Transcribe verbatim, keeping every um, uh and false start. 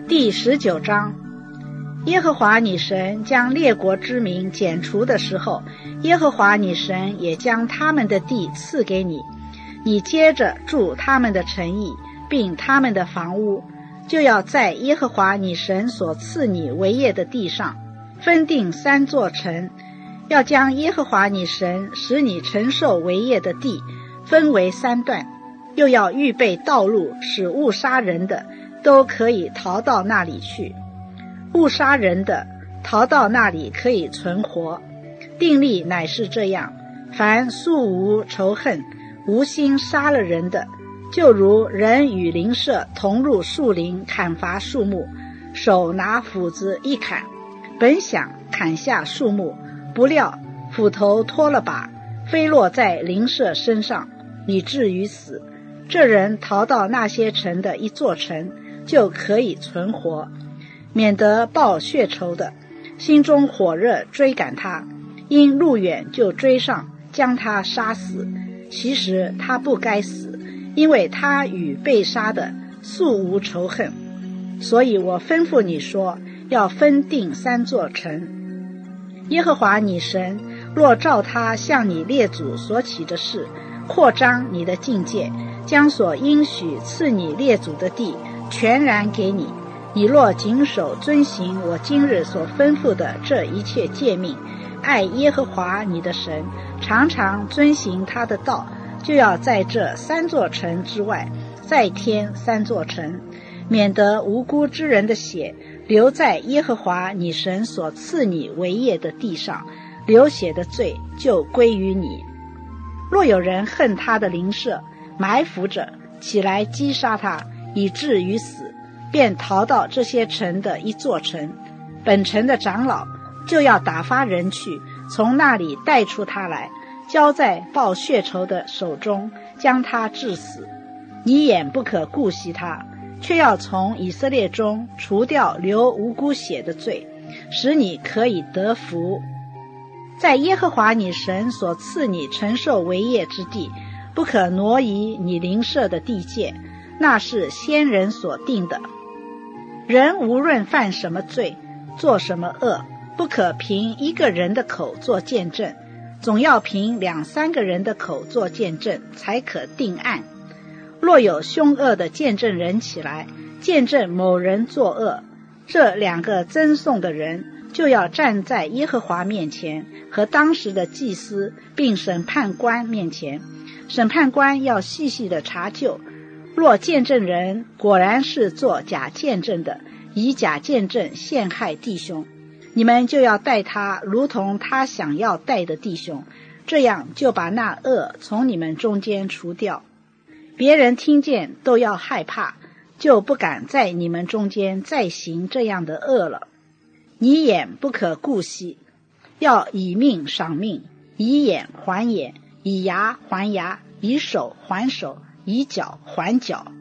第十九章，耶和华你神将列国之民剪除的时候，耶和华你神也将他们的地赐给你，你接着住他们的城邑，并他们的房屋，就要在耶和华你神所赐你为业的地上分定三座城，要将耶和华你神使你承受为业的地分为三段，又要预备道路，使误杀人的都可以逃到那里去，误杀人的逃到那里可以存活。定例乃是这样，凡素无仇恨无心杀了人的，就如人与邻舍同入树林砍伐树木，手拿斧子一砍，本想砍下树木，不料斧头脱了把，飞落在邻舍身上，以至于死。这人逃到那些城的一座城，就可以存活，免得报血仇的心中火热追赶他，因路远就追上，将他杀死。其实他不该死，因为他与被杀的素无仇恨。所以我吩咐你说，要分定三座城。耶和华你神若照他向你列祖所起的事，扩张你的境界，将所应许赐你列祖的地全然给你，你若谨守遵行我今日所吩咐的这一切诫命，爱耶和华你的神，常常遵行他的道，就要在这三座城之外再添三座城，免得无辜之人的血留在耶和华你神所赐你为业的地上，流血的罪就归于你。若有人恨他的邻舍，埋伏着起来击杀他，以至于死，便逃到这些城的一座城，本城的长老就要打发人去，从那里带出他来，交在报血仇的手中，将他治死。你眼不可顾惜他，却要从以色列中除掉流无辜血的罪，使你可以得福。在耶和华你神所赐你承受为业之地，不可挪移你邻舍的地界，那是先人所定的。人无论犯什么罪，做什么恶，不可凭一个人的口做见证，总要凭两三个人的口做见证，才可定案。若有凶恶的见证人起来，见证某人作恶，这两个赠送的人就要站在耶和华面前和当时的祭司并审判官面前，审判官要细细的查究，若见证人果然是做假见证的，以假见证陷害弟兄，你们就要待他如同他想要待的弟兄，这样就把那恶从你们中间除掉。别人听见都要害怕，就不敢在你们中间再行这样的恶了。你眼不可顾惜，要以命赏命，以眼还眼，以牙还牙，以手还手，以脚还脚。